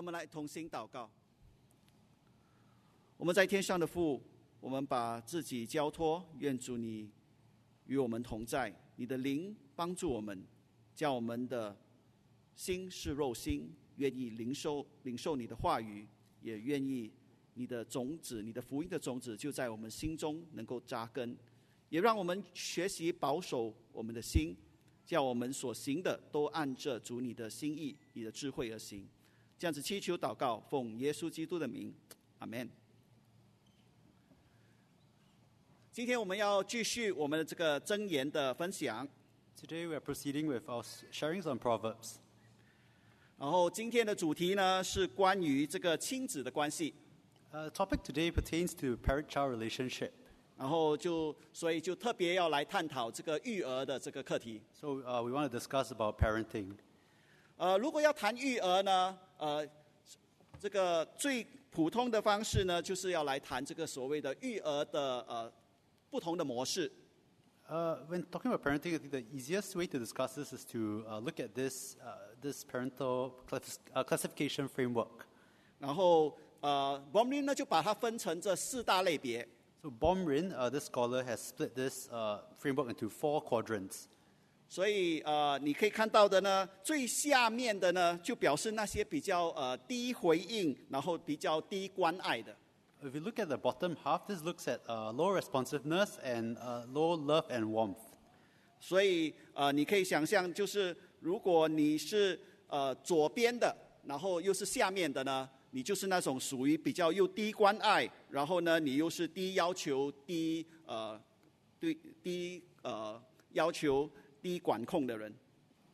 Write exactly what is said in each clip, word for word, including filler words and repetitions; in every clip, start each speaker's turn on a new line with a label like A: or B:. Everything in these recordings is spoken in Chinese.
A: 让我们来同心祷告。我们在天上的父，我们把自己交托，愿主你与我们同在，你的灵帮助我们，叫我们的心是肉心，愿意领受领受你的话语，也愿意你的种子，你的福音的种子就在我们心中能够扎根，也让我们学习保守我们的心，叫我们所行的都按着主你的心意、你的智慧而行。这样子祈求祷告，奉耶稣基督的名，阿们。今天我们要继续我们的这个箴言的分享。
B: Today we are proceeding with our sharings on Proverbs.
A: 然后今天的主题呢是关于这个亲子的关系。
B: Uh, the topic today pertains to parent-child relationship.
A: 然后就所以就特别要来探讨这个育儿的这个课题。
B: So uh, we want to discuss about parenting.
A: 呃，如果要谈育儿呢，呃，这个最普通的方式呢，就是要来谈这个所谓的育儿的呃不同的模式。
B: Uh, when talking about parenting, I think the easiest way to discuss this is to uh, look at this uh, this parental class, uh, classification framework.
A: 然后呃 Baumrind 呢就把它分成这四大类别。
B: So Baumrind, uh, this scholar, has split this uh, framework into four quadrants.
A: 所以呃，你可以看到的呢，最下面的呢，就表示那些比较呃低回应，然后比较低关爱的。
B: If you look at the bottom half, this looks at uh, low responsiveness and uh, low love and warmth.
A: 所以呃，你可以想象，就是如果你是呃左边的，然后又是下面的呢，你就是那种属于比较又低关爱，然后呢，你又是低要求、低呃对低呃要求、低管控的人。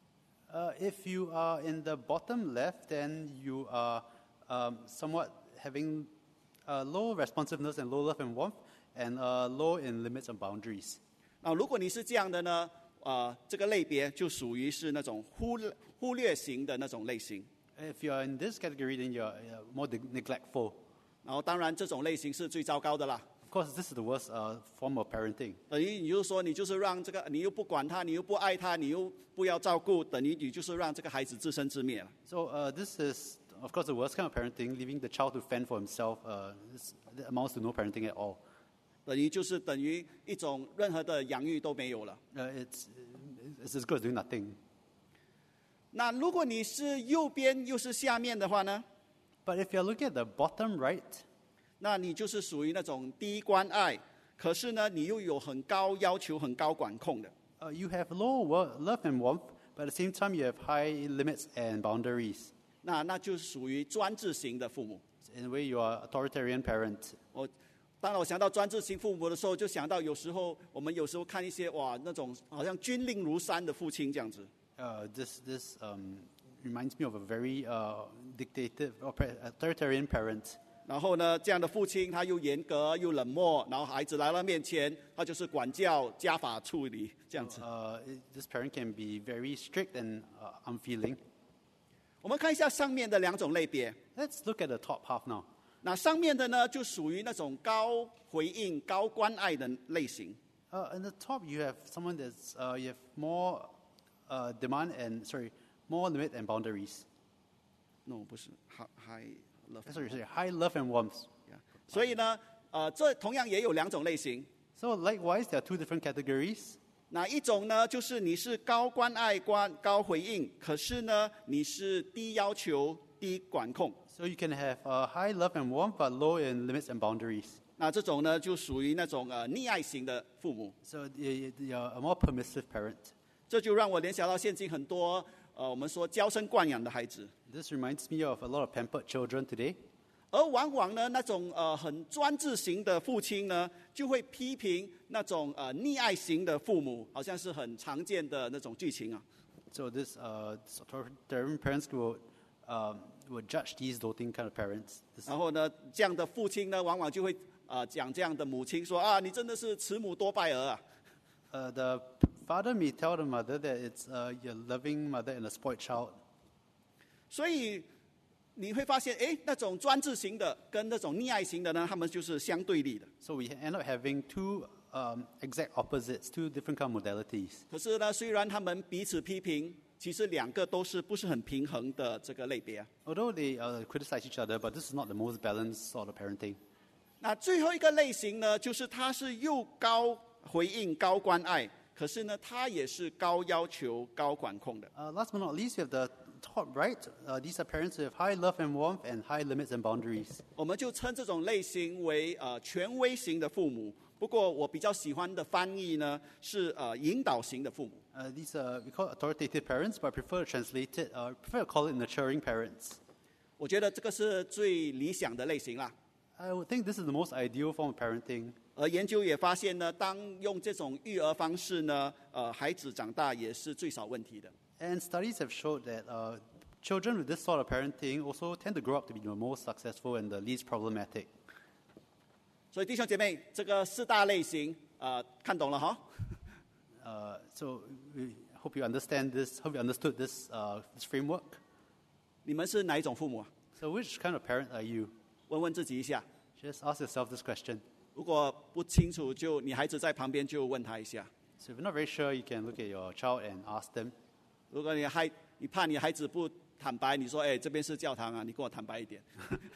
B: Uh, if you are in the bottom left, then you are um, somewhat having uh, low responsiveness and low love and warmth, and uh, low in limits and boundaries.
A: 啊，如果你是这样的呢，呃，这个类别就属于是那种忽忽略型的那种类型。
B: If you are in this category, then you are uh, more neglectful.
A: 然后，当然这种类型是最糟糕的啦。
B: Of course, this is the worst uh, form of parenting.
A: 等于你就说，你就是让这个，你又不管他，你又不爱他，你又不要照顾，等于你就是让这个孩子自生自灭了。
B: So uh, this is, of course, the worst kind of parenting, leaving the child to fend for himself. Uh, this amounts to no parenting at all.
A: 等于就是等于一种任何的养育都没有了。
B: Uh, it's, it's as good as doing nothing.
A: 那如果你是右边又是下面的话呢？
B: But if you're looking at the bottom right,
A: 那你就是属于那种低关爱，可是呢，你又有很高要求、很高管控的。
B: uh, you have low wo- love and warmth, but at the same time you have high limits and boundaries.
A: 那那就是属于专制型的父母。
B: In a way, you are authoritarian parent.
A: 我当然，我想到专制型父母的时候，就想到有时候我们有时候看一些哇，那种好像军令如山的父亲这样子。
B: Uh, this this um, reminds me of a very uh, dictative or authoritarian parent.
A: 然后呢，这样的父亲他又严格又冷漠，然后孩子来到面前，他就是管教、家法处理这样子。
B: Uh, this parent can be very strict and uh, unfeeling.
A: 我们看一下上面的两种类别。
B: Let's look at the top half now.
A: 那上面的呢，就属于那种高回应、高关爱的类型。
B: Uh, in the top, you have someone that's uh, you have more uh, demand and sorry, more limit and boundaries.
A: No， 不是 high high love。
B: Sorry, sorry, high love and warmth.
A: Yeah. 所以呢，呃，这同样也有两种类型。
B: So likewise, there are two different categories.
A: 那一种呢，就是你是高关爱、关高回应，可是呢，你是低要求、低管控。
B: So you can have uh, high love and warmth, but low in limits and boundaries.
A: 那这种呢，就属于那种呃溺爱型的父母。
B: So you- you're a more permissive parent.
A: 这就让我联想到现今很多呃我们说娇生惯养的孩子，
B: This reminds me of a lot of pampered children today.
A: 而往往呢，那种呃很专制型的父亲呢，就会批评那种呃溺爱型的父母，好像是很常见的那种剧情啊。
B: So this, uh, this authoritarian parents will um, will judge these doting kind of parents. This,
A: 然后呢，这样的父亲呢，往往就会呃讲这样的母亲说啊，你真的是慈母多败儿啊。
B: uh, the father may tell the mother that it's uh, your loving mother and a spoiled child.
A: 所以你会发现，哎，那种专制型的跟那种溺爱型的呢，他们就是相对立的。
B: So we end up having two um, exact opposites, two different kind of modalities.
A: 可是呢，虽然他们彼此批评， 其实两个都是不是很平衡的这个类别啊。
B: Although they uh, criticize each other, but this is not the most balanced sort of parenting.
A: 那最后一个类型呢，就是它是又高回应、高关爱，可是呢，它也是高要求、高管控的。
B: Uh, last but not least, we have the top right. Uh, these are parents with high love and warmth and high limits and boundaries.
A: 我们就称这种类型为呃权威型的父母。不过我比较喜欢的翻译呢是呃引导型的父母。
B: Uh, these are, we call it authoritative parents, but I prefer to translate it, uh, prefer to call it nurturing parents.
A: 我觉得这个是最理想的类型啦。
B: I would think this is the most ideal form of parenting.
A: 而研究也发现呢，当用这种育儿方式呢，呃，孩子长大也是最少问题的。
B: And studies have showed that uh, children with this sort of parenting also tend to grow up to be the most successful and the least problematic.
A: 所以弟兄姐妹，这个四大类型，呃，看懂了哈？
B: Uh, so we hope you understand this, hope you understood this, uh, this framework.
A: 你们是哪一种父母啊？
B: So which kind of parent are you?
A: 问问自己一下。
B: Just ask yourself this question.
A: 如果不清楚，就你孩子在旁边就问他一下。
B: So if you're not very sure, you can look at your child and ask them.
A: 如果你孩你怕你孩子不坦白，你说，哎，这边是教堂啊，你跟我坦白一点。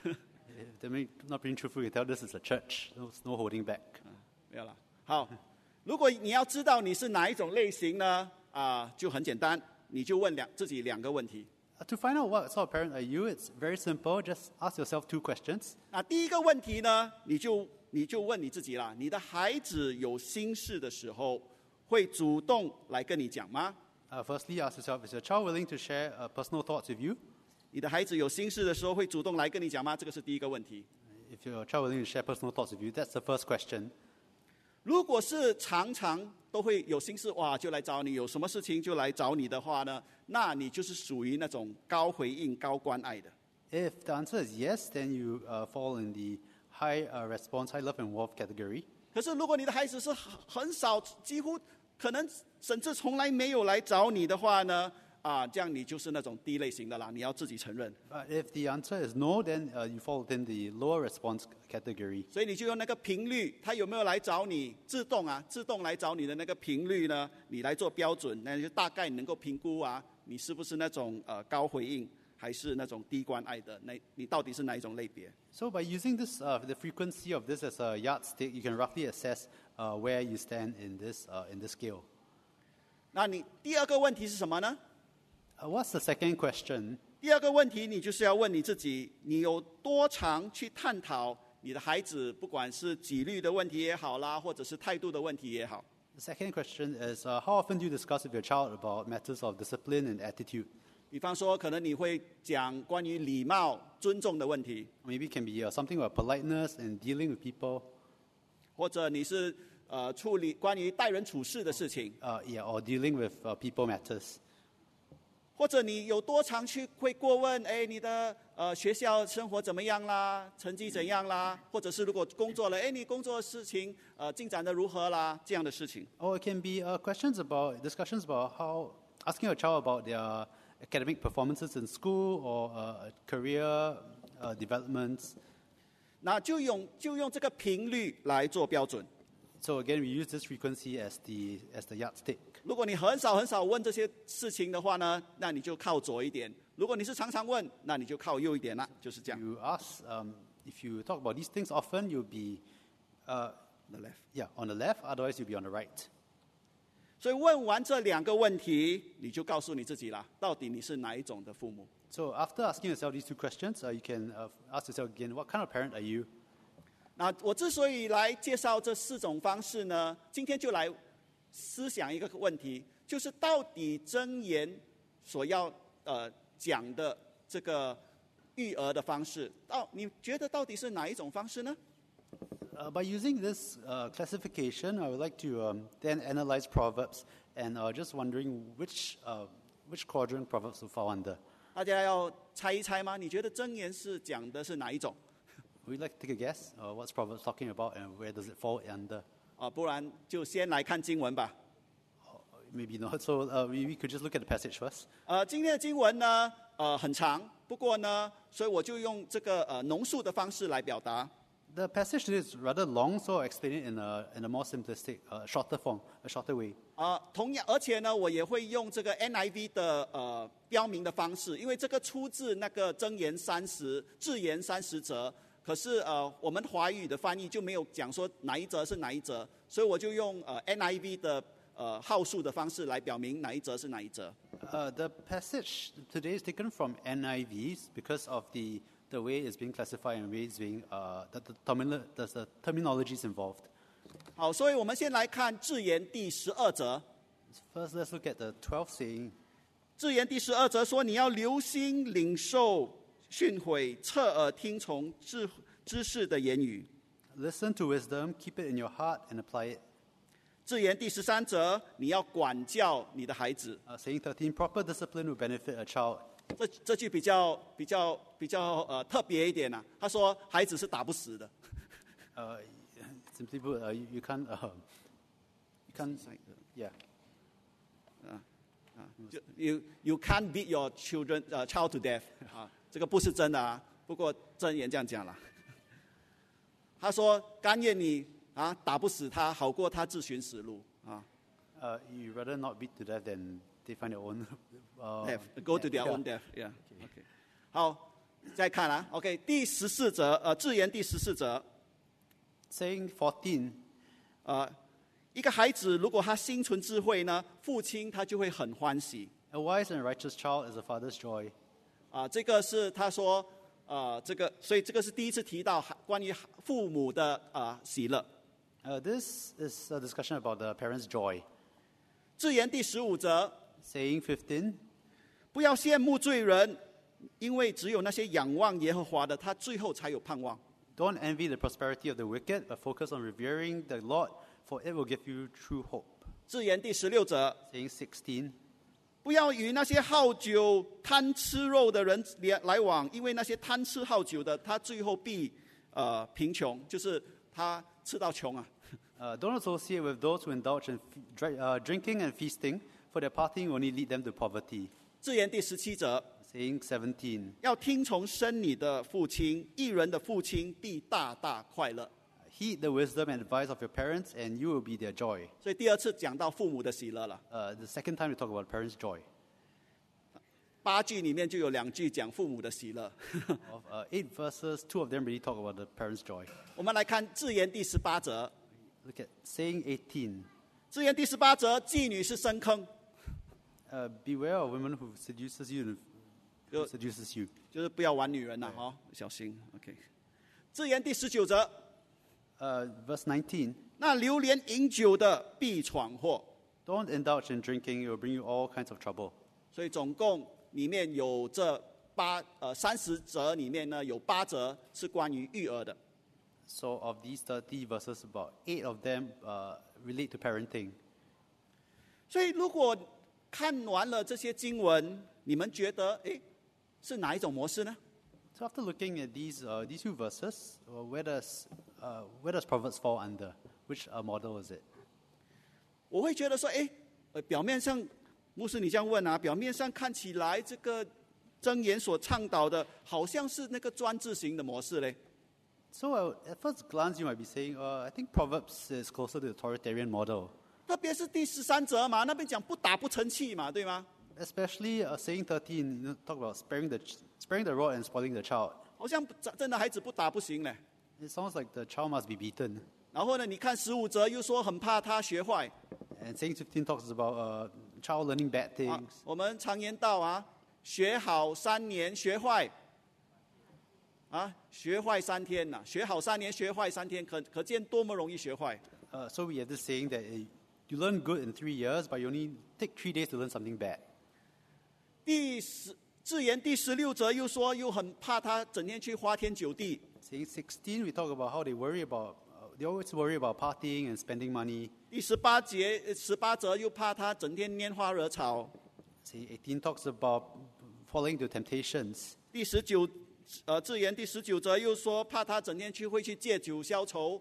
B: If they're not being truthful, you tell this is a church. No, no holding back.
A: 没有了。好，如果你要知道你是哪一种类型呢？啊、就很简单，你就问两自己两个问题。
B: Uh, to find out what sort of parent are you, it's very simple. Just ask yourself two questions.
A: 那第一个问题呢，你就你就问你自己啦：你的孩子有心事的时候，会主动来跟你讲吗？
B: Uh, firstly, ask yourself, is your child willing to share uh, personal thoughts with you?
A: 你的孩子有心事的时候，会主动来跟你讲吗？这个是第一个问题。
B: If your child willing to share personal thoughts with you, that's the first question.
A: 如果是常常都会有心事，哇，就来找你，有什么事情就来找你的话呢，那你就是属于那种高回应、高关爱的。
B: If the answer is yes, then you uh, fall in the high uh, response, high love and warmth category.
A: 可是如果你的孩子是很很少，几乎可能甚至从来没有来找你的话呢，啊，这样你就是那种低类型的啦，你要自己承认。
B: But if the answer is no, then uh, you fall within the lower response category.
A: 所以你就用那个频率，他有没有来找你，自动啊，自动来找你的那个频率呢，你来做标准，那就大概能够评估啊，你是不是那种呃高回应，还是那种低关爱的，那你到底是哪一种类别？
B: So by using this, uh, the frequency of this as a yardstick, you can roughly assess uh, where you stand in this uh, in this scale.
A: 那你第二个问题是什么呢？
B: Uh, what's the second question?
A: 第二个问题，你就是要问你自己，你有多常去探讨你的孩子，不管是纪律的问题也好啦，或者是态度的问题也好。
B: The second question is, uh, how often do you discuss with your child about matters of discipline and attitude?
A: 比方说，可能你会讲关于礼貌、尊重的问题，
B: Maybe it can be uh, something about politeness and dealing with people,
A: 或者你是呃处理关于待人处事的事情，
B: uh, yeah, or dealing with uh, people matters.
A: 或者你有多常去会过问，哎，你的呃学校生活怎么样啦，成绩怎样啦，或者是如果工作了，哎，你工作的事情呃进展的如何啦，这样的事情。
B: Or it can be uh, questions about, discussions about how, asking your child about their academic performances in school or uh, career uh, developments.
A: 那就用就用这个频率来做标准。
B: So again, we use this frequency as the, as the yardstick.
A: 如果你很少很少问这些事情的话呢，那你就靠左一点；如果你是常常问，那你就靠右一点啦，就是这样。
B: You ask, um, if you talk about these things often, you'll be, uh,
A: The left.
B: yeah, on the left, otherwise you'll be on the right.
A: 所以问完这两个问题，你就告诉你自己啦，到底你是哪一种的父母？
B: So after asking yourself these two questions, uh, you can uh, ask yourself again, what kind of parent are you?
A: 那我之所以来介绍这四种方式呢，今天就来思想一个问题，就是到底箴言所要呃讲的这个育儿的方式，到你觉得到底是哪一种方式呢？
B: Uh, by using this uh, classification, I would like to um, then analyze Proverbs and uh, just wondering which, uh, which quadrant Proverbs will fall under.
A: 大家要猜一猜吗？你觉得箴言是讲的是哪一种？
B: Would you like to take a guess? Uh, what's Proverbs talking about and where does it fall under?
A: 啊，不然就先来看经文吧。
B: Maybe not. So uh, we, we could just look at the passage first.
A: 呃，今天的经文呢，呃，很长，不过呢，所以我就用这个呃浓缩的方式来表达。
B: The passage today is rather long, so I'll explain it in a, in a more simplistic, uh, shorter form, a shorter way.
A: 啊、同样，而且呢，我也会用这个 N I V 的呃标明的方式，因为这个出自那个箴言三十、智言三十则，可是呃，我们华语的翻译就没有讲说哪一则是哪一则，所以我就用呃 N I V 的呃号数的方式来表明哪一则是哪一则。
B: Uh, the passage today is taken from N I V because of the, the way it's being classified and the way it's being, uh, the, the, terminal, the, the terminologies involved.
A: 好，所以我们先来看智言第十二则。
B: First, let's look at the twelfth saying.
A: 智言第十二则说：“你要留心领受训诲，侧耳听从知知识的言语。”
B: Listen to wisdom, keep it in your heart, and apply it.
A: 智言第十三则，你要管教你的孩子。
B: Uh, saying thirteen, proper discipline will benefit a child.
A: 这这句比较比较比较呃特别一点啊。他说，孩子是打不死的。
B: Uh, simply put, uh, you, you can't, uh, you can't, yeah.
A: 就 you you can't beat your children 呃、uh, child to death 啊，这个不是真的啊。不过箴言这样讲了。他说，甘愿你啊打不死他，好过他自寻死路啊。
B: Uh, you rather not beat to death than they find their own, uh,
A: Death, go to their
B: yeah.
A: own death, yeah. OK， 好，再看啊 ，OK， 第十四则，呃，智言第十四则，
B: Saying fourteen,
A: 呃，一个孩子如果他心存智慧呢，父亲他就会很欢喜
B: a wise and righteous child is a father's joy.
A: 啊、这个是他说，呃，这个，所以这个是第一次提到关于父母的呃喜乐。
B: Uh, this is a discussion about the parents' joy.
A: 智言第十五则，
B: Saying fifteen,
A: 不要羡慕罪人，因为只有那些仰望耶和华的，他最后才有盼望。
B: don't envy the prosperity of the wicked, but focus on revering the Lord, for it will give you true hope.
A: 智言第十六则，
B: Saying sixteen,
A: 不要与那些好酒、贪吃肉的人来往，因为那些贪吃好酒的，他最后必呃贫穷，就是他吃到穷啊。
B: uh, don't associate with those who indulge in f- dri- uh, drinking and feasting, for their partying will only lead them to poverty.
A: 智言第十七则，
B: Saying seventeen,
A: 要听从生你的父亲，义人的父亲必大大快乐。
B: heed the wisdom and advice of your parents, and you will be their joy.
A: 所以第二次讲到父母的喜乐了。
B: Uh, the second time we talk about parents' joy.
A: 八句里面就有两句讲父母的喜乐。
B: Of uh, eight verses, two of them really talk about the parents' joy.
A: 我们来看智言第十八则，
B: Look at saying eighteen.
A: 智言第十八则，妓女是深坑，
B: Uh, beware of women who seduces you and who seduces you.
A: 就是不要玩女人呐、哈、哦，小心。OK。智言第十九则，
B: Uh, verse nineteen.
A: 那流连饮酒的必闯祸。
B: Don't indulge in drinking; it will bring you all kinds of trouble.
A: 所以总共里面有这八呃三十则里面呢，有八则是关于育儿的。
B: So of these thirty verses, about eight of them uh, relate to parenting.
A: 所以如果看完了这些经文，你们觉得诶是哪一种模式呢？
B: So after looking at these uh, these few verses, uh, where does uh, where does Proverbs fall under? Which uh, model is it?
A: 我会觉得说，诶，呃，表面上牧师你这样问啊，表面上看起来这个箴言所倡导的，好像是那个专制型的模式嘞。
B: So uh, at first glance, you might be saying, uh, I think Proverbs is closer to the authoritarian model.
A: 特别是第十三则嘛，那边讲不打不成器嘛，对吗？
B: Especially uh, saying thirteen, you know, talk about sparing the ch- sparing the rod and spoiling the child.
A: 好像真真的孩子不打不行嘞。
B: It sounds like the child must be beaten.
A: 然后呢，你看十五则又说很怕他学坏
B: And saying fifteen talks about uh, child learning bad
A: 啊
B: things.
A: 我们常言道啊，学好三年，学坏啊，学坏三天呐、学好三年，学坏三天，可可见多么容易学坏。
B: Uh, so we have this saying that uh, you learn good in three years, but you only take three days to learn something bad.
A: 第十智言第十六则又说，又很怕他整天去花天酒地。
B: Saying sixteen, we talk about how they worry about, uh, they always worry about partying and spending money.
A: 第十八节呃十八则又怕他整天拈花惹草。
B: Say eighteen talks about falling into temptations.
A: 第十九呃智言第十九则又说，怕他整天去会去借酒消愁。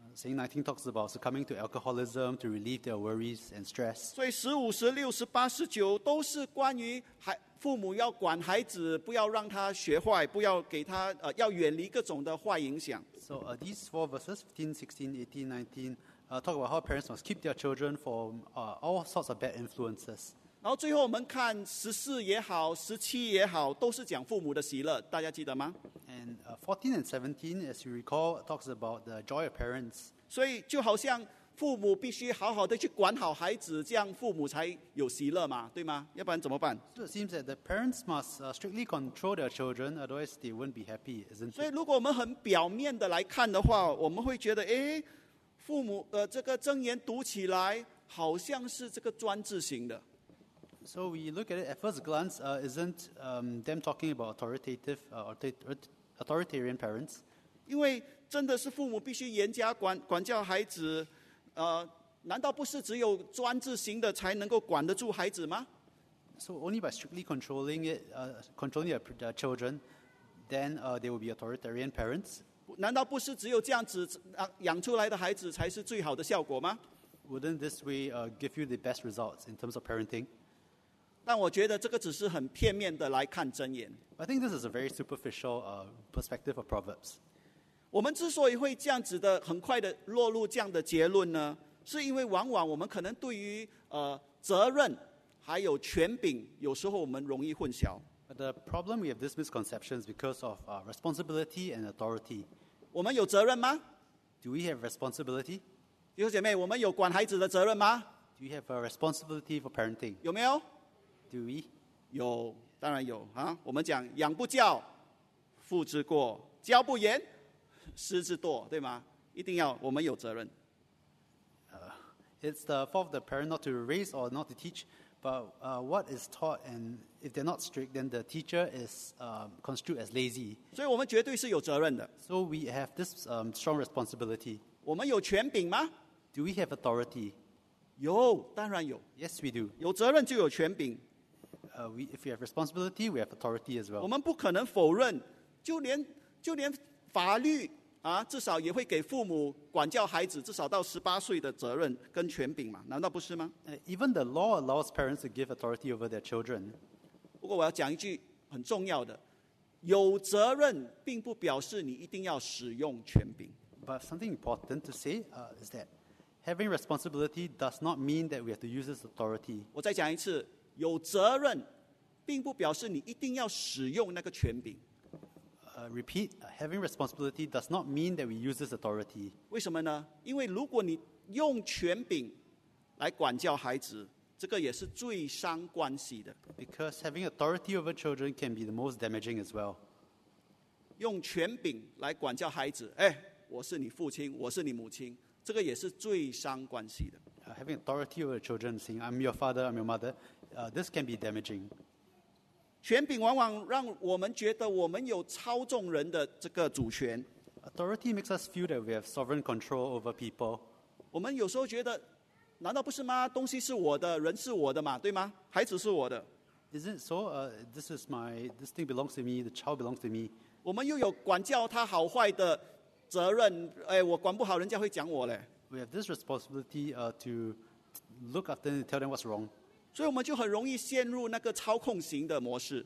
B: saying nineteen talks about succumbing to alcoholism to relieve their worries and stress.
A: 所以十五、十六、十八、十九都是关于孩父母要管孩子，不要让他学坏，不要给他呃要远离各种的坏影响。
B: So uh, these four verses, fifteen, sixteen, eighteen, nineteen, uh, talk about how parents must keep their children from uh, all sorts of bad influences.
A: 然后最后我们看十四也好，十七也好，都是讲父母的喜乐，大家记得吗？
B: And uh, fourteen and seventeen, as you recall, talks about the joy of parents.
A: 所以就好像父母必须好好的去管好孩子，这样父母才有喜乐嘛，对吗？要不然怎么办？
B: So it seems that the parents must uh, strictly control their children, otherwise they won't be happy, isn't
A: 所以
B: it?
A: 如果我们很表面的来看的话，我们会觉得，诶，父母呃这个箴言读起来好像是这个专制型的。
B: So we look at it at first glance, uh, isn't um, them talking about authoritative, uh, authoritarian parents?
A: 因为真的是父母必须严加管管教孩子，呃，难道不是只有专制型的才能够管得住孩子吗？
B: So only by strictly controlling it, uh, controlling their, their children, then uh, they will be authoritarian parents.
A: 难道不是只有这样子啊养出来的孩子才是最好的效果吗？
B: Wouldn't this way uh, give you the best results in terms of parenting?
A: 但我觉得这个只是很片面的来看箴言。
B: I think this is a very superficial uh, perspective of Proverbs.
A: 我们之所以会这样子的很快的落入这样的结论呢，是因为往往我们可能对于呃责任还有权柄，有时候我们容易混淆。
B: But the problem we have this misconception is because of uh, responsibility and authority.
A: 我们有责任吗？
B: Do we have responsibility?
A: 弟兄姐妹，我们有管孩子的责任吗？
B: Do we have a responsibility for parenting?
A: 有没有？
B: Do we?
A: 有，当然有啊。我们讲养不教，父之过；教不严，师之惰，对吗？一定要我们有责任。
B: It's the fault of the parent not to raise or not to teach, but uh, what is taught, and if they're not strict, then the teacher is um, construed as lazy.
A: 所以我们绝对是有责任的。
B: So we have this um, strong responsibility.
A: 我们有权柄吗？
B: Do we have authority?
A: 有，当然有。
B: Yes, we do.
A: 有责任就有权柄。
B: Uh, we, if we have responsibility, we have authority as
A: 我
B: well.
A: 们不可能否认，就连就连法律啊，至少也会给父母管教孩子至少到十八岁的责任跟权柄嘛，难道不是吗？
B: Uh, even the law allows parents to give authority over their children.
A: 不过我要讲一句很重要的，有责任并不表示你一定要使用权柄。
B: But something important to say uh, is that having responsibility does not mean that we have to use this authority.
A: 我再讲一次，有责任并不表示你一定要使用那个权柄。
B: Uh, repeat, uh, having responsibility does not mean that we use this authority.
A: 为什么呢？因为如果你用权柄来管教孩子，这个也是最伤关系的。
B: Because having authority over children can be the most damaging as well.
A: 用权柄来管教孩子，哎，我是你父亲，我是你母亲，这个也是最伤关系的。
B: Uh, having authority over children, saying, I'm your father, I'm your mother, uh, this can be damaging.
A: 权柄往往让我们觉得我们有操纵人的这个主权。
B: Authority makes us feel that we have sovereign control over people.
A: 我们有时候觉得，难道不是吗？东西是我的，人是我的嘛，对吗？孩子是我的，
B: Isn't it so? Uh, this is my, this thing belongs to me, the child belongs to me.
A: 我们又有管教他好坏的责任。哎，我管不好，人家会讲我嘞。
B: We have this responsibility uh, to look after them and tell them what's wrong.
A: 所以我们就很容易陷入那个操控型的模式。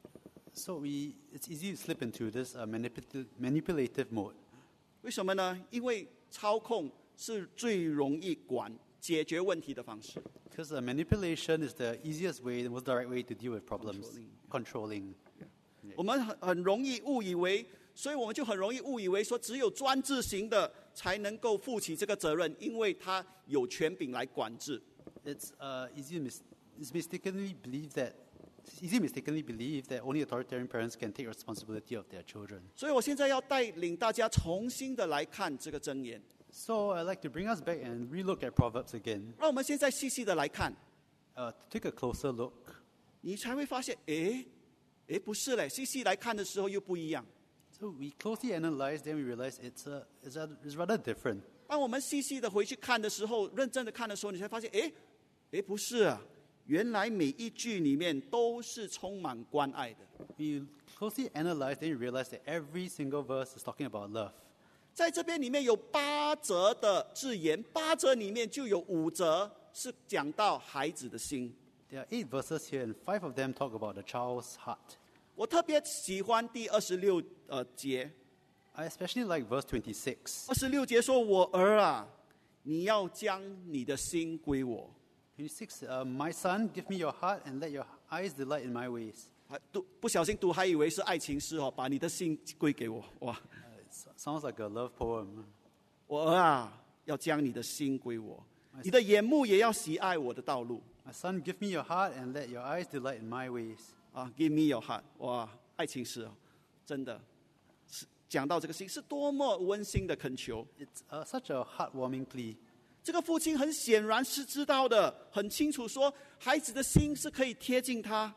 B: So we, it's easy to slip into this uh, manipul- manipulative mode.
A: 为什么呢？因为操控是最容易管解决问题的方式。
B: Because uh, manipulation is the easiest way, the most direct way to deal with problems. Controlling.
A: 我们很很容易误以为，所以我们就很容易误以为说，只有专制型的才能够负起这个责任，因为他有权柄来管制。
B: It's uh, easy to mis- it's mistakenly believe that it's easy to mistakenly believe that only authoritarian parents can take responsibility of their children.
A: 所以我现在要带领大家重新的来看这个箴言，
B: So I'd like to bring us back and relook at Proverbs again,
A: 让我们现在细细的来看，
B: uh, to take a closer look.
A: 你才会发现，诶，诶，不是嘞，细细来看的时候又不一样。
B: So we closely analyze, then we realize it's, a, it's, a, it's rather different.
A: 当我们细细的回去看的时候，认真的看的时候，你才发现，诶，诶，不是啊，原来每一句里面都是充满关爱的。
B: We closely analyze, then we realize that every single verse is talking about love.
A: 在这边里面有八则的字言，八则里面就有五则是讲到孩子的心。
B: There are eight verses here, and five of them talk about the child's heart.
A: 我特别喜欢第二十六呃节，
B: I especially like verse twenty-six.
A: 二十六节说：“我儿啊，你要将你的心归我。
B: twenty-six, uh, my son, give me your heart and let your eyes delight in my ways. ”
A: 还读不小心读还以为是爱情诗哦，把你的心归给我。哇，
B: Uh, it sounds like a love poem.
A: 我儿啊，要将你的心归我，你的眼目也要喜爱我的道路。
B: My son, give me your heart and let your eyes delight in my ways.
A: 啊 ，Give me your heart， 哇，爱情诗哦，真的是讲到这个心是多么温馨的恳求。
B: It's uh, such a heartwarming plea.
A: 这个父亲很显然是知道的，很清楚说孩子的心是可以贴近他，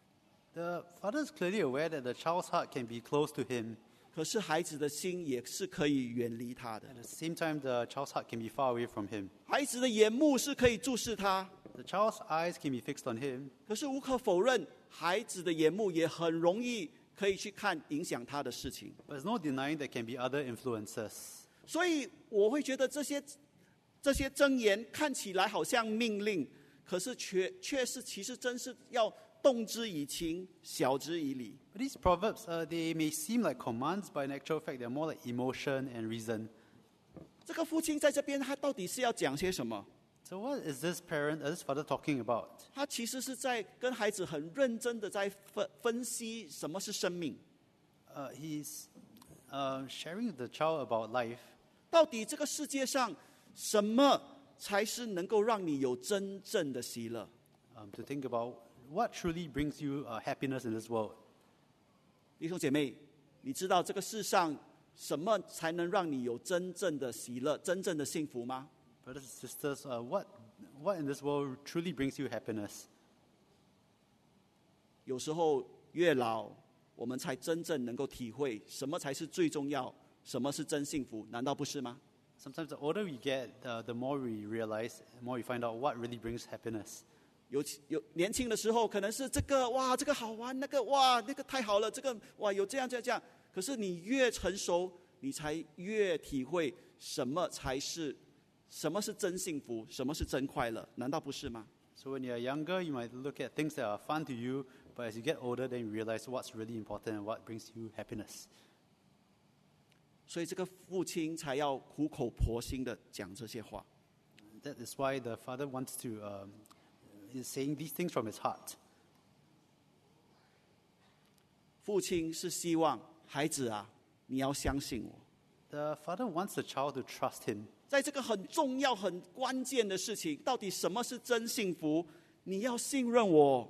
B: The father is clearly aware that the child's heart can be close to him.
A: 可是孩子的心也是可以远离他的。
B: At the same time, the child's heart can be far away from him.
A: 孩子的眼目是可以注视他，
B: The child's eyes can be fixed on him.
A: 可是无可否认，孩子的眼目也很容易可以去看影响他的事情。
B: But there's no denying there can be other influences.
A: 所以我会觉得这些这些箴言看起来好像命令，可是却却是其实真是要动之以情，晓之以理。
B: But these proverbs, uh, they may seem like commands, but in actual fact, they're more like emotion and reason.
A: 这个父亲在这边，他到底是要讲些什么？
B: So what is this parent, uh, this father talking about?
A: 他其实是在跟孩子很认真的在分分析什么是生命，
B: Uh, he's uh, sharing with the child about life.
A: 到底这个世界上什么才是能够让你有真正的喜乐？
B: Um, to think about what truly brings you uh, happiness in this world.
A: 弟兄姐妹，你知道这个世上什么才能让你有真正的喜乐、真正的幸福吗？
B: Brothers and sisters, uh, what, what in this world truly brings you happiness?
A: 有时候越老，我们才真正能够体会什么才是最重要，什么是真幸福，难道不是吗？
B: Sometimes the older we get, uh, the more we realize, the more we find out what really brings happiness.
A: 有有年轻的时候，可能是这个哇，这个好玩，那个哇，那个太好了，这个哇有这样这样这样。可是你越成熟，你才越体会什么才是，什么是真幸福，什么是真快乐，难道不是吗？
B: So when you're younger, you might look at things that are fun to you, but as you get older, then you realize what's really important and what brings you happiness.
A: 所以这个父亲才要苦口婆心的讲这些话。
B: That is why the father wants to, um, is saying these things from his heart.
A: 父亲是希望孩子啊，你要相信我，
B: The father wants the child to trust him.
A: 在这个很重要、很关键的事情，到底什么是真幸福？你要信任我。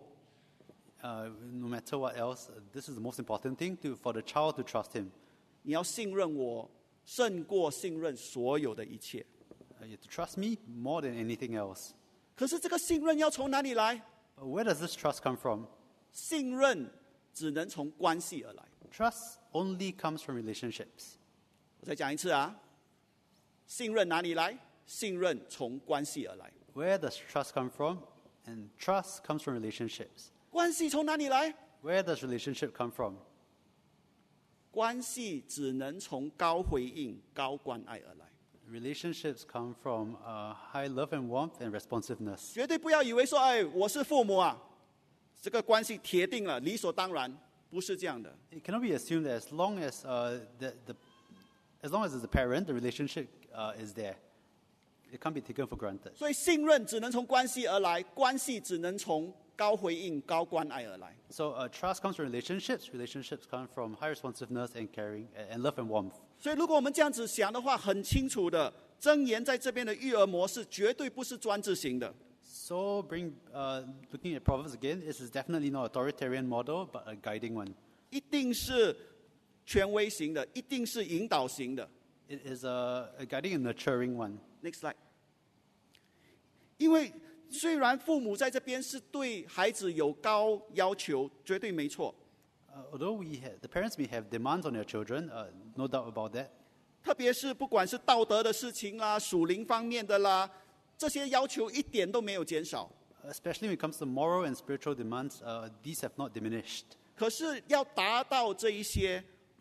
B: Uh, no matter what else, uh, this is the most important thing to, for the child to trust him.
A: 你要信任我，胜过信任所有的一切。
B: Uh, you have to trust me more than anything else.
A: 可是这个信任要从哪里来？
B: But where does this trust come from?
A: 信任只能从关系而来。
B: Trust only comes from relationships.
A: 我再讲一次啊，信任哪里来？信任从关系而来。
B: Where does trust come from? And trust comes from relationships.
A: 关系从哪里来？
B: Where does relationship come from?
A: 关系只能从高回应、高关爱而来。
B: Relationships come from uh, high love and warmth and responsiveness.
A: 绝对不要以为说，哎，我是父母啊，这个关系铁定了，理所当然，不是这样的。
B: It cannot be assumed that as long as uh, the, the as long as it's a parent, the relationship uh, is there. It can't be taken for granted.
A: 所以信任只能从关系而来，关系只能从高回应、高关爱而来。
B: So uh, trust comes from relationships. Relationships come from high responsiveness and caring and, and love and warmth.
A: 所以如果我们这样子想的话，很清楚的，箴言在这边的育儿模式绝对不是专制型的。
B: So bring uh, looking at Proverbs again, this is definitely not authoritarian model, but a guiding one.
A: 一定是权威型的，一定是引导型的。
B: It is a, a guiding and nurturing one.
A: Next slide。因为虽然父母在这边是对孩子有高要求，绝对没错。
B: Uh, although we ha- the parents may have demands on their children, uh, no doubt about that.
A: 特别是不管是道德的事情啦、属灵方面的啦，这些要求一点都没有减少。
B: Especially when it comes to moral and spiritual demands, uh, these have not diminished.
A: 可是要达到这一些，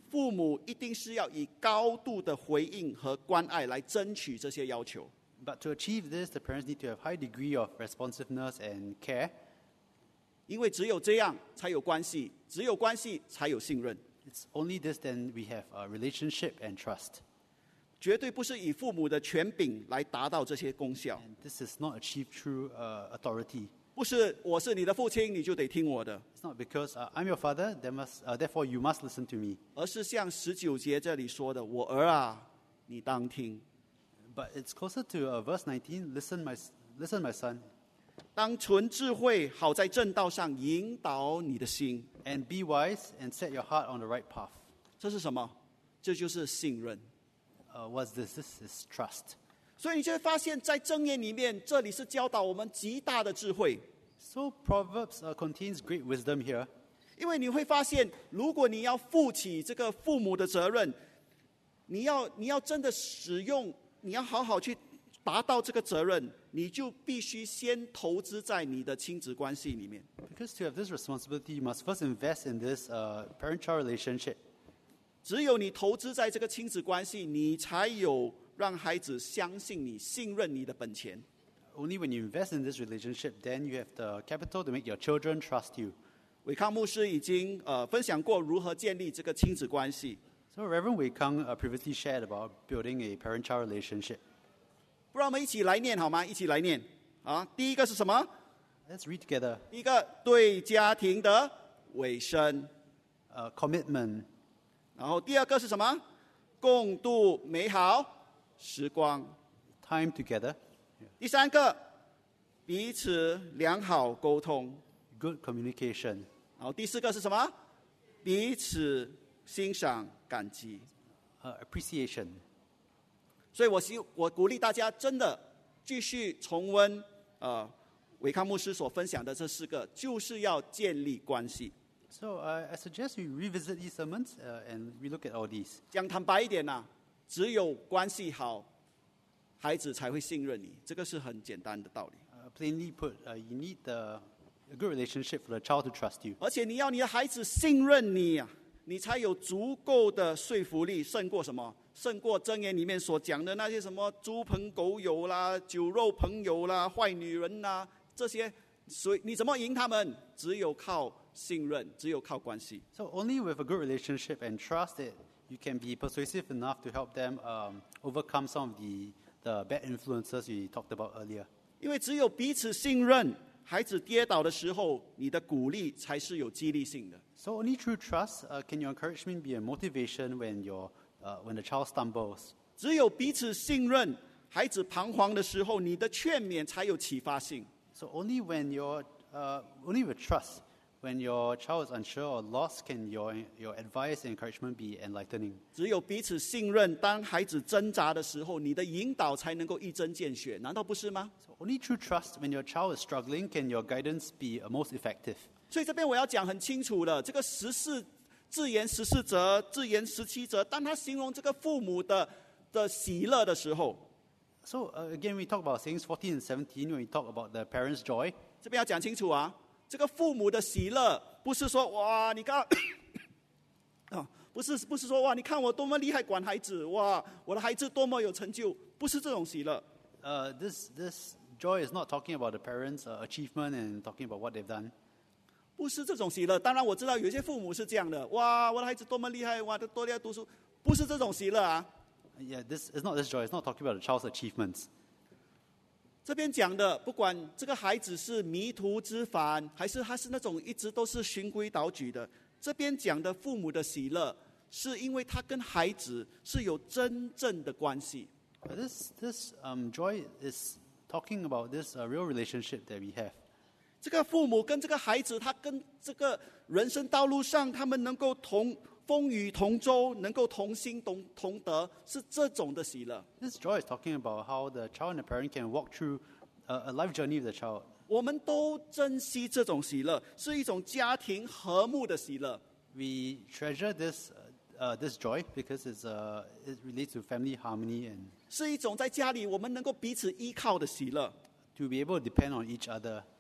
A: 父母一定是要以高度的回应和关爱来争取这些要求。
B: But to achieve this, the parents need to have high degree of responsiveness and care.
A: 因为只有这样才有关系，只有关系才有信任。
B: It's only this then we have a relationship and trust.
A: 绝对不是以父母的权柄来达到这些功效。
B: And this is not achieved through uh, authority.
A: 不是我是你的父亲，你就得听我的，
B: It's not because uh, I'm your father, there must, uh, therefore you must listen to me.
A: 而是像十九节这里说的：“我儿啊，你当听。
B: But it's closer to uh, verse nineteen. Listen, my s- listen, my son,
A: 当存智慧，好在正道上引导你的心。
B: and be wise and set your heart on the right path. ”
A: 这是什么？这就是信任。
B: Uh, what's this? This is trust.
A: 所以你就会发现，在箴言里面，这里是教导我们极大的智慧。
B: So Proverbs uh, contains great wisdom here.
A: 因为你会发现，如果你要负起这个父母的责任，你要你要真的使用，你要好好去达到这个责任，你就必须先投资在你的亲子关系里面。
B: Because to have this responsibility, you must first invest in this uh, parent-child relationship.
A: 只有你投资在这个亲子关系，你才有让孩子相信你、信任你的本钱。
B: Only when you invest in this relationship, then you have the capital to make your children trust you.
A: 伟康牧师已经呃分享过如何建立这个亲子关系，
B: So Reverend Wei Kang uh, previously shared about building a parent-child relationship.
A: 不然我们一起来念好吗？一起来念啊！第一个是什么？
B: Let's read together.
A: 第一个对家庭的委身，
B: Uh, commitment,
A: 然后第二个是什么？共度美好时光。
B: time together,
A: 第三个彼此良好沟通，
B: good communication,
A: 然后第四个是什么？彼此欣赏感激。
B: uh, appreciation.
A: 所以我希我鼓励大家真的继续重温呃伟康牧师所分享的这四个，就是要建立关系。
B: So uh, I suggest we revisit these sermons uh, and relook at all these.
A: 讲坦白一点呐、啊，只有关系好，孩子才会信任你，这个是很简单的道理。
B: Uh, plainly put, uh, you need the, a good relationship for the child to trust you.
A: 而且你要你的孩子信任你啊，你才有足够的说服力，胜过什么？胜过箴言里面所讲的那些什么猪朋狗友啦、酒肉朋友啦、坏女人啦，这些，所以你怎么赢他们？只有靠信任，只有靠关系。
B: So only with a good relationship and trust that you can be persuasive enough to help them um, overcome some of the, the bad influences we talked about earlier.
A: 因为只有彼此信任，孩子跌倒的时候，你的鼓励才是有激励性的。
B: So only through trust uh, can your encouragement be a motivation when, you're, uh, when the child stumbles.
A: 只有彼此信任，孩子彷徨的时候，你的劝勉才有启发性。
B: So only when you're, uh, only with trust, when your child is unsure or lost, can your, your advice and encouragement be enlightening.
A: 只有彼此信任，当孩子挣扎的时候，你的引导才能够一针见血，难道不是吗？
B: So only through trust, when your child is struggling, can your guidance be uh, most effective.
A: 所以这边我要讲很清楚了，这个十四自言十四则，自言十七则，当他形容这个父母的的喜乐的时候，
B: So uh, again, we talk about sayings fourteen and seventeen when we talk about the parents' joy.
A: 这边要讲清楚啊，这个父母的喜乐，不是说哇，你看，啊，不是不是说哇，你看我多么厉害管孩子，哇，我的孩子多么有成就，不是这种喜乐。
B: Uh, this, this joy is not talking about the parents' uh, achievement and talking about what they've done.
A: 不是这种喜乐，当然我知道有些父母是这样的，哇，我的孩子多么厉害，哇，他多厉害读书，不是这种喜乐啊。
B: Yeah, this is not this joy. It's not talking about the child's achievements.
A: 这边讲的，不管这个孩子是迷途知返，还是他是那种一直都是循规蹈矩的，这边讲的父母的喜乐，是因为他跟孩子是有真正的关系。
B: But this, this um, joy is talking about this uh, real relationship that we have.
A: 这个父母跟这个孩子，他跟这个人生道路上，他们能够同风雨同舟，能够同心同同德，是这种的喜乐。
B: This joy is talking about how the child and the parent can walk through a, a life journey with the child.
A: 我们都珍惜这种喜乐，是一种家庭和睦的喜乐。
B: We treasure this, uh, uh, this joy because it's, uh, it relates to family harmony and
A: 是一种在家里我们能够彼此依靠的喜乐。
B: to be able to depend on each other.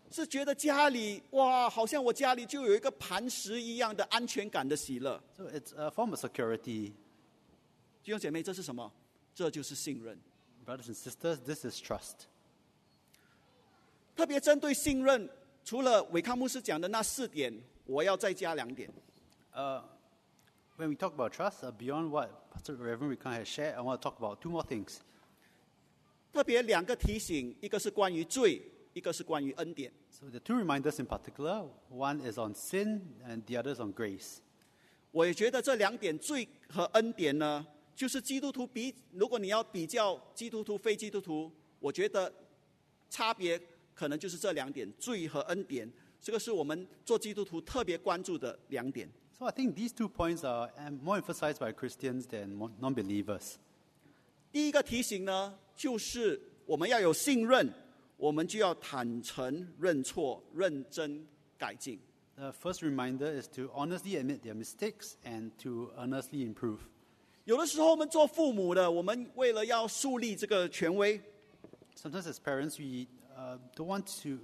A: 是觉得家里哇，好像我家里就有一个磐石一样的安全感的喜乐。
B: So it's a form of security.
A: 弟兄姐妹，这是什么？这就是信任。
B: Brothers and sisters, this is trust.
A: 特别针对信任，除了伟康牧师讲的那四点，我要再加两点。
B: Uh, when we talk about trust, uh, beyond what Pastor Reverend Wikan has shared, I want to talk about two more things.
A: 特别两个提醒，一个是关于罪，一个是关于恩典。
B: So the two reminders in particular, one is on sin and the other is on grace.
A: 我也觉得这两点罪和恩典呢，就是基督徒比，如果你要比较基督徒非基督徒，我觉得差别可能就是这两点，罪和恩典。这个是我们做基督徒特别关注的两点。
B: So I think these two points are um, more emphasized by Christians than mo- non-believers.
A: 第一个提醒呢，就是我们要有信任，我们就要坦诚认错、认真改进。
B: The first reminder is to honestly admit their mistakes and to earnestly improve.
A: 有的时候我们做父母的，我们为了要树立这个权威，
B: Sometimes as parents, we uh, don't want to,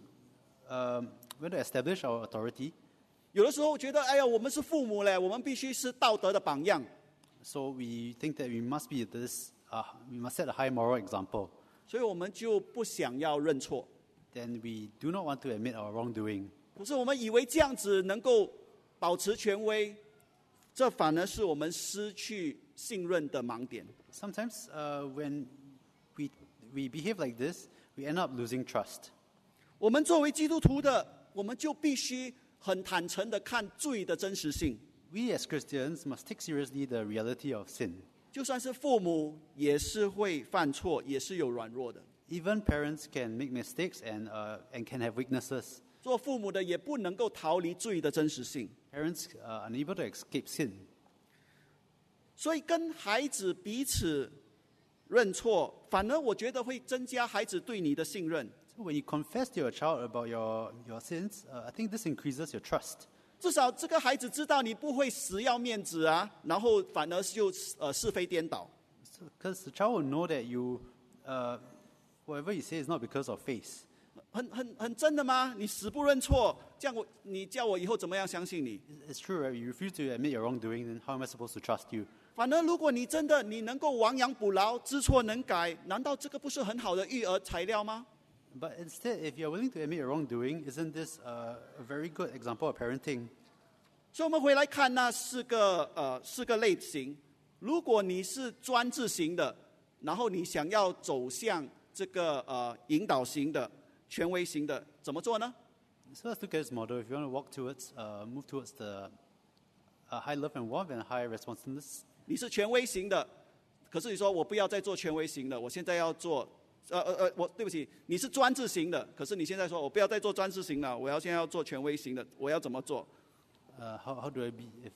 B: um, want to establish our authority.
A: 有的时候觉得，哎呀，我们是父母嘞，我们必须是道德的榜样，
B: So we think that we must be this, uh, we must set a high moral example.
A: 所以我们就不想要认错。
B: Then we do not want to admit our wrongdoing.
A: 不是我们以为这样子能够保持权威，这反而是我们失去信任的盲点。
B: Sometimes uh, when we, we behave like this, we end up losing trust.
A: 我们作为基督徒的，我们就必须很坦诚的看罪的真实性。
B: We as Christians must take seriously the reality of sin.
A: 就算是父母，也是会犯错，也是有软弱的。
B: Even parents can make mistakes and, uh, and can have weaknesses.
A: 做父母的也不能够逃离罪的真实性。
B: Parents are unable to escape sin.
A: 所以跟孩子彼此认错，反而我觉得会增加孩子对你的信任。
B: So when you confess to your child about your, your sins, uh, I think this increases your trust.
A: 至少这个孩子知道你不会死要面子啊，然后反而就呃是非颠倒。
B: Because the child will know that you, uh, whatever you say is not because of faith.
A: 很很很真的吗？你死不认错，这样我你叫我以后怎么样相信你？
B: It's true, right? You refuse to admit your wrongdoing, then how am I supposed to trust you?
A: 反而如果你真的你能够亡羊补牢，知错能改，难道这个不是很好的育儿材料吗？
B: But instead, if you're willing to admit your wrongdoing, isn't this uh, a very good example of parenting?
A: 所以我们回来看那四个呃四个类型。如果你是专制型的，然后你想要走向这个呃引导型的、权威型的，怎么做呢？
B: So let's look at this model. If you want to walk towards, uh, move towards the uh, high love and warmth and high responsiveness,
A: 你是权威型的，可是你说我不要再做权威型的，我现在要做，呃呃呃，我对不起，你是专制型的，可是你现在说我不要再做专制型了，我要现在要做权威型的，我要怎么做？
B: uh, how, how do I be if...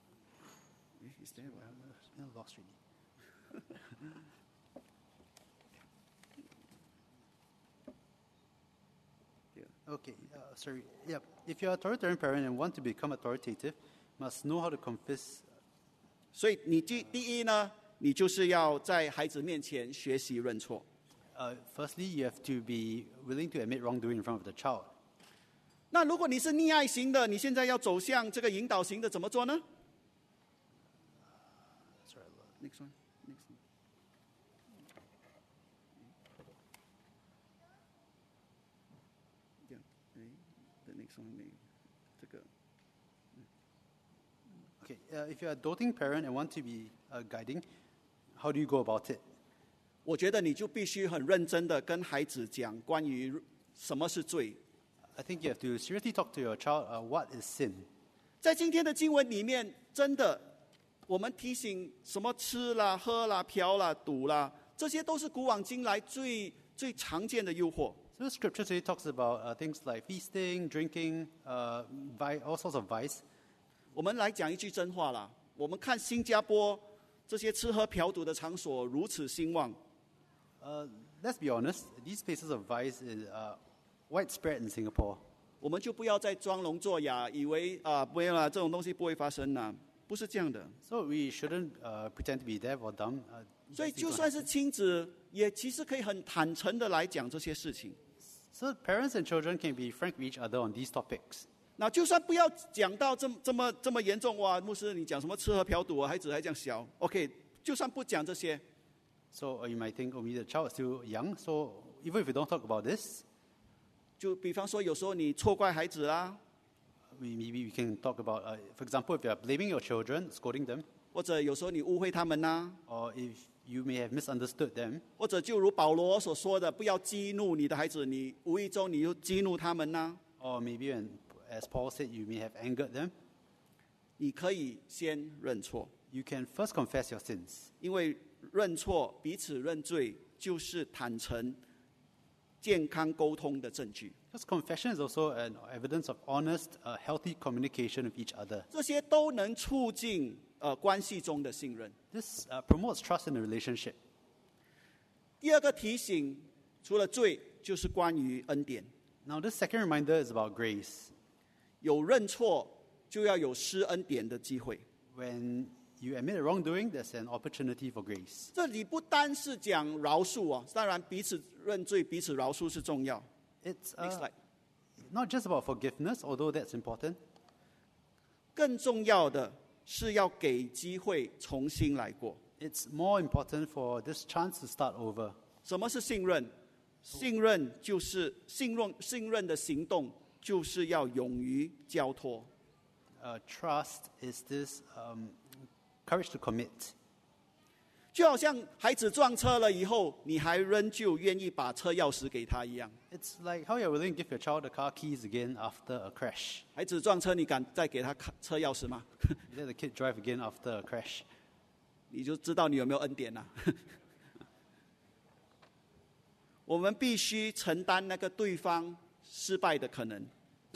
B: I lost really. Okay, uh, sorry. Yeah, if you're an authoritarian parent and want to become authoritative, must know how to confess.
A: 所以你第第一呢，你就是要在孩子面前学习认错。
B: Uh, firstly, you have to be willing to admit wrongdoing in front of the child.
A: 那如果你是溺爱型的，你现在要走向这个引导型的，怎么做呢
B: Sorry,
A: ？Next one, next one. Yeah, the next one, 这个。
B: Okay, uh, if you're a doting parent and want to be uh, guiding, how do you go about it?
A: 我觉得你就必须很认真的跟孩子讲关于什么是罪。
B: I think you have to seriously talk to your child, uh, what is sin?
A: 在今天的经文里面，真的，我们提醒什么吃啦、喝啦、嫖啦、赌啦，这些都是古往今来最最常见的诱惑。
B: So the scripture today talks about uh, things like feasting, drinking, uh, vi- all sorts of vice.
A: 我们来讲一句真话啦，我们看新加坡这些吃喝嫖赌的场所如此兴旺，
B: Uh, let's be honest, these places of vice is uh, widespread in Singapore.
A: 我们就不要再装聋作哑，以为啊不要啦，这种东西不会发生啦，不是这样的。
B: So we shouldn't uh, pretend to be deaf or dumb. Uh,
A: 所以
B: these things
A: 就
B: don't
A: 算是亲子，也其实可以很坦诚的来讲这些事情。
B: So parents and children can be frank with each other on these topics.
A: 那就算不要讲到这么这么这么严重，哇，牧师你讲什么吃喝嫖赌啊，孩子还这样小 ，OK， 就算不讲这些，
B: So uh, you might think, oh, maybe the child is still young. So even if we don't talk about this,
A: 就比方说有时候你错怪孩子啦，
B: we, maybe we can talk about, uh, for example, if you are blaming your children, scolding them,
A: 或者有时候你误会他们呐，
B: or if you may have misunderstood them,
A: 或者就如保罗所说的，不要激怒你的孩子，你无意中你又激怒他们呐，
B: or maybe, when, as Paul said, you may have angered them.
A: 你可以先认错，
B: You can first confess your sins.
A: 因为认错、彼此认罪，就是坦诚、健康沟通的证据。
B: Because confession is also an evidence of honest, uh, healthy communication with each other.
A: 这些都能促进呃关系中的信任。
B: This uh, promotes trust in the relationship.
A: 第二个提醒，除了罪，就是关于恩典。
B: Now, this second reminder is about grace.
A: 有认错，就要有施恩典的机会。
B: When you admit a wrongdoing, there's an opportunity for grace.
A: 这里不单是讲饶恕啊，当然彼此认罪、彼此饶恕是重要。
B: It's
A: Next
B: uh,
A: slide.
B: not just about forgiveness, although that's important.
A: 更重要的是要给机会重新来过。
B: It's more important for this chance to start over.
A: 什么是信任？信任就是信任，信任的行动就是要勇于交托。
B: Uh, trust is this um, courage to commit.
A: 就好像孩子撞车了以后，你还仍旧愿意把车钥匙给他一样。
B: It's like how you're willing to give your child the car keys again after a crash.
A: 孩子撞车，你敢再给他车钥匙吗？
B: You let the kid drive again after a crash.
A: 你就知道你有没有恩典了、我们必须承担那个对方失败的可能。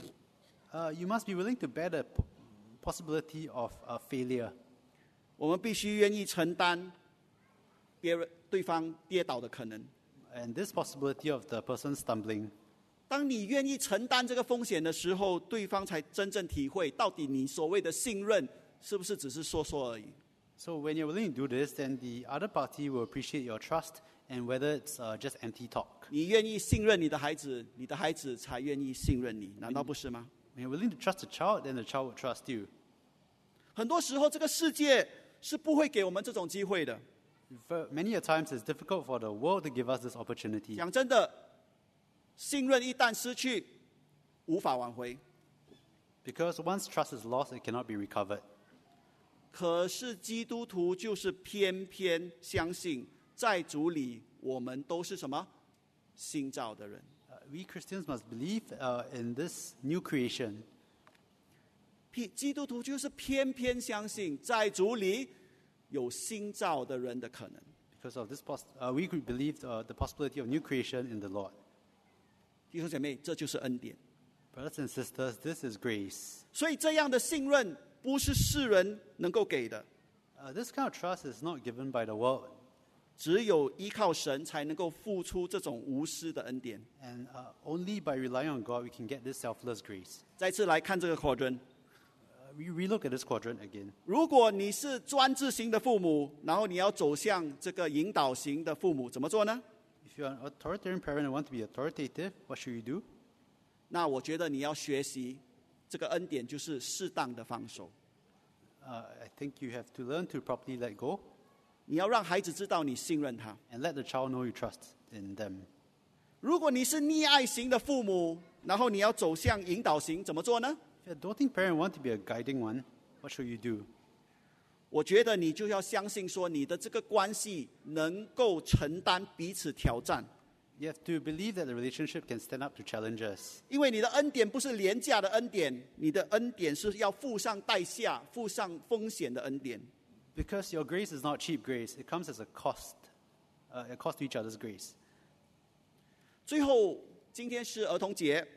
B: Uh, you must be willing to bear the p- possibility of uh, failure.
A: 我们必须愿意承担别人对方跌倒的可能。
B: And this possibility of the person stumbling.
A: 当你愿意承担这个风险的时候，对方才真正体会到底你所谓的信任是不是只是说说而已。
B: So when you're willing to do this, then the other party will appreciate your trust and whether it's uh, just empty talk.
A: 你愿意信任你的孩子，你的孩子才愿意信任你，难道不是吗？
B: When you're willing to trust the child, then the child will trust you.
A: 很多时候，这个世界是不会给我们这种机会的。
B: For many a times, it's difficult for the world to give us this opportunity.
A: 讲真的，信任一旦失去，无法挽回。
B: Because once trust is lost, it cannot be recovered.
A: 可是基督徒就是偏偏相信，在主里我们都是什么新造的人。
B: Uh, we Christians must believe uh, in this new creation.
A: 偏基督徒就是偏偏相信，在主里有新造的人的可能。
B: Because of this, pos- uh, we could believe uh, the possibility of new creation in the Lord.
A: 弟兄姐妹，这就是恩典。
B: Brothers and sisters, this is grace.
A: 所以这样的信任不是世人能够给的，
B: Uh, this kind of trust is not given by the world.
A: 只有依靠神才能够付出这种无私的恩典。
B: And uh, only by relying on God, we can get this selfless grace.
A: 再次来看这个 quadrant，
B: Uh, we relook at this quadrant again.
A: 如果你是专制型的父母，然后你要走向这个引导型的父母，怎么做呢？
B: If you're an authoritarian parent and want to be authoritative, what should you do?
A: 那我觉得你要学习这个恩典，就是适当的放手。
B: Uh, I think you have to learn to properly let go
A: 你要让孩子知道你信任他。
B: and let the child know you trust in them.
A: 如果你是溺爱型的父母，然后你要走向引导型，怎么做呢？
B: If you're a doting parent and want to be a guiding one, what should you do?
A: 我觉得你就要相信说，你的这个关系能够承担彼此挑战，
B: You have to believe that the relationship can stand up to challenges.
A: 因为你的恩典不是廉价的恩典，你的恩典是要付上代价、付上风险的恩典。
B: Because your grace is not cheap grace, it comes as a cost, uh, a cost to each other's grace.
A: 最后，今天是儿童节，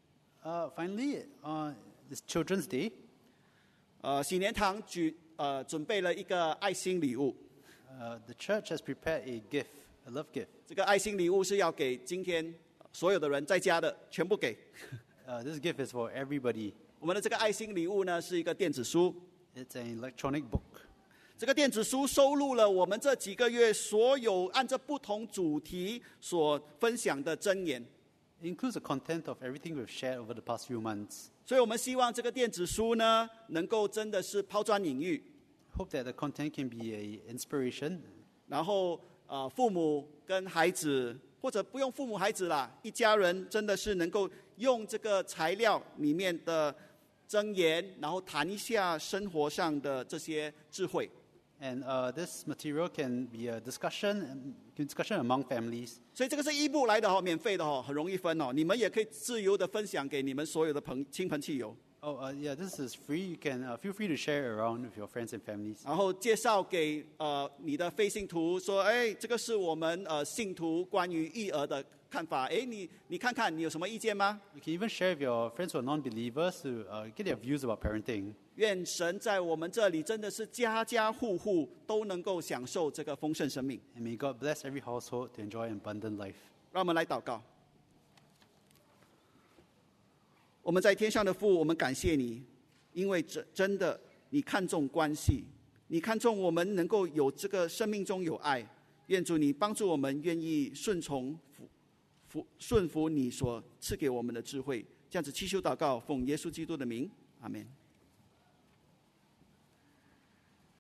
B: Uh, finally, uh, it's Children's Day.
A: 呃，喜年堂举呃准备了一个爱心礼物，
B: Uh, the church has prepared a gift, a love gift.
A: 这个爱心礼物是要给今天所有的人在家的，全部给。
B: Uh, this gift is for everybody.
A: 我们的这个爱心礼物呢，是一个电子书。
B: It's an electronic book.
A: 这个电子书收录了我们这几个月所有按照不同主题所分享的箴言。
B: It includes the content of everything we've shared over the past few months.
A: 所以我们希望这个电子书呢，能够真的是抛砖引玉，
B: Hope that the content can be a inspiration.
A: 然后呃，父母跟孩子，或者不用父母孩子啦，一家人真的是能够用这个材料里面的箴言，然后谈一下生活上的这些智慧。
B: And uh, this material can be a discussion, discussion among families.
A: 所以这个是一部来的哦，免费的哦，很容易分哦。你们也可以自由的分享给你们所有的朋亲朋戚友，
B: Oh, uh, yeah, this is free. You can uh, feel free to share it around with your friends and families.
A: 然后介绍给呃你的非信徒说，哎，这个是我们呃信徒关于育儿的看法，哎，你你看看你有什么意见吗？
B: You can even share with your friends who are non-believers to uh, get their views about parenting.
A: 愿神在我们这里真的是家家户户都能够享受这个丰盛生命。
B: And may God bless every household to enjoy an abundant life.
A: 让我们来祷告。我们在天上的父，我们感谢你，因为真真的你看重关系，你看重我们能够有这个生命中有爱。愿主你帮助我们，愿意顺从服服顺服你所赐给我们的智慧。这样子祈求祷告，奉耶稣基督的名，阿们。